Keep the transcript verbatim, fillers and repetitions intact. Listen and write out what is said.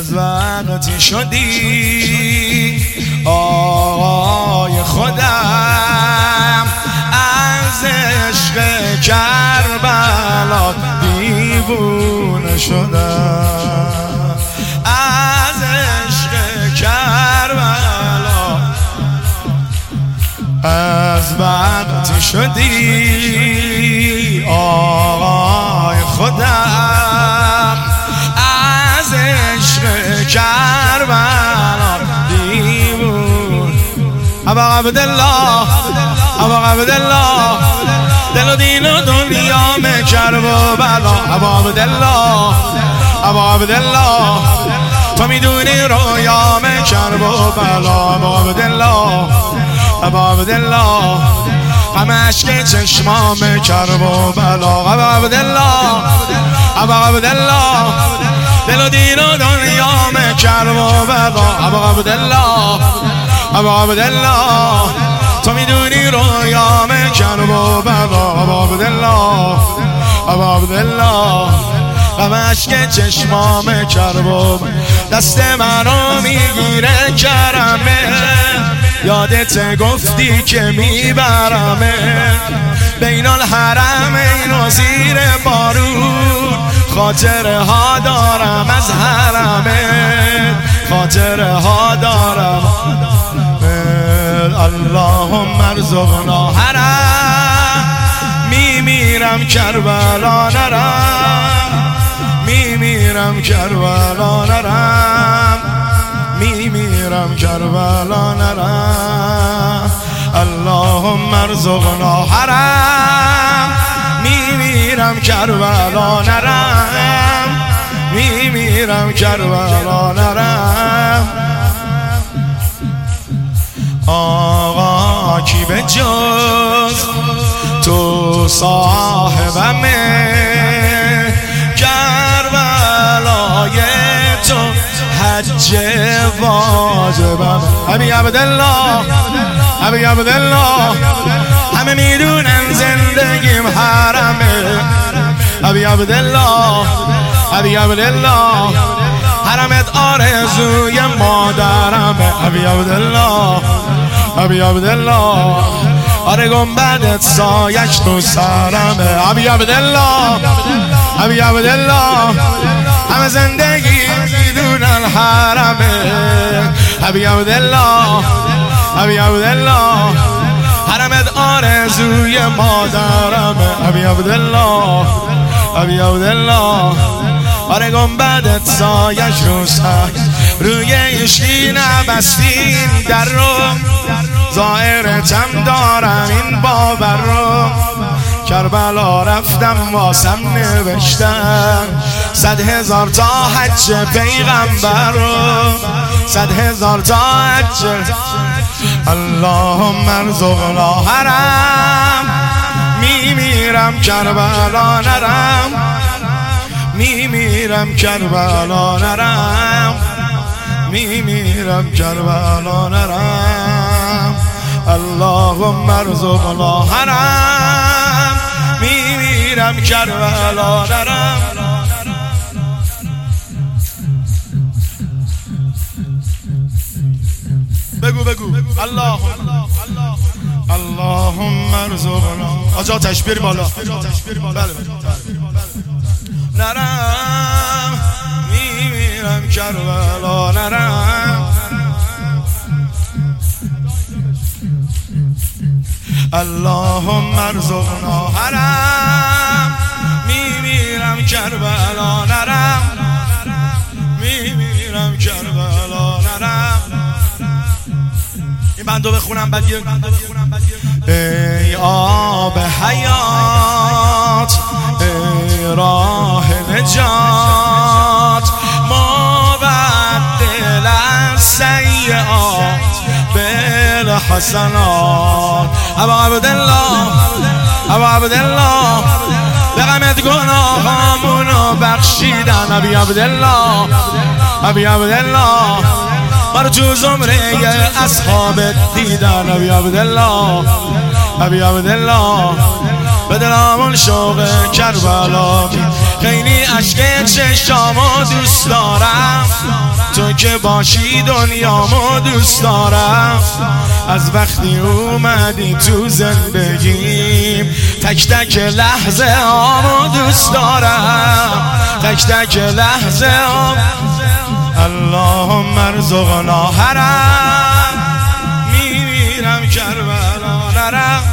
از وقتی شدی آقای خودم، از عشق کربلا دیوونه شدم، از عشق کربلا، از وقتی شدی آقای خودم، از عشق کربلا دیوون. ابا عبدالله ابا عبدالله دل و دین و دنیا میں کرب و بلا. ابا عبدالله ابا عبدالله تو میدونی رویا میں کرب و بلا. ابا عبدالله ابا عبدالله همه عشق چشمام کرب و بلا. ابا عبدالله ابا عبدالله دل و دین و دنیا میں کرب و بلا. ابا عبدالله ابا عبدالله تو میدونی رویا میں کرب و بلا. ابا عبدالله ابا عبدالله همه عشق چشمام کرب و بلا. دست منو میگیره کرمه، یادت گفتی که میبرمه بین الحرمین و زیر بارون، خاطره ها دارم از حرمه، خاطره ها دارم. اللهم ارزقنا حرم، میمیرم کربلا نرم، میمیرم کربلا نرم، میمیرم کربلا نرم. اللهم ارزقنا حرم، میمیرم کربلا نرم، میمیرم کربلا نرم. آقا کی به جز تو صاحبمه، کربلای تو حج واجبم. ابی عبدالله ابی عبدالله همه میدونن زندگیم حرمه. ابی عبدالله ابی عبدالله حرمت آرزوی مادرمه. ابی عبدالله ابی عبدالله آره گنبدت سایش تو سرمه. ابی عبدالله ابی عبدالله همه زندگی میدونن حرمه. ابی عبدالله ابی عبدالله حرمت آرزوی مادرمه. ابی عبدالله ابی عبدالله آره گنبدت سایش رو سر، روی عشقی نبستین در رو، ظاهرتم دارم این باور رو. کربلا رفتم واسم نوشتم صد هزار تا حج پیغمبر رو، صد هزار تا حج. اللهم ارزقنا حرم، میمیرم کربلا نرم، میمیرم کربلا نرم، میمیرم کربلا نرم. اللهم ارزقنا حرم، میمیرم کربلا نرم. بگو بگو الله اللهم ارزقنا. آجا تشبیر بالا. بله نرم، میمیرم کربلا نرم. اللهم ارزقنا حرم، میمیرم کربلا نرم، میمیرم کربلا نرم. این بندو بخونم بعد یه ای آب حیات، ای راه نجات، مبدل السیئات بالحسنات. ابا عبدالله ابا عبدالله بغمت گناهامونو بخشیدن. ابی عبدالله ابی عبدالله ما رو تو زمره اصحابت دیدن. ابی عبدالله ابی عبدالله به دلامون شوق کربلا، خیلی عشق چشامو دوست دارم. که باشی دنیامو دوست دارم. از وقتی اومدی تو زندگیم تک تک لحظه هامو دوست دارم، تک تک لحظه هام. اللهم ارزقنا حرم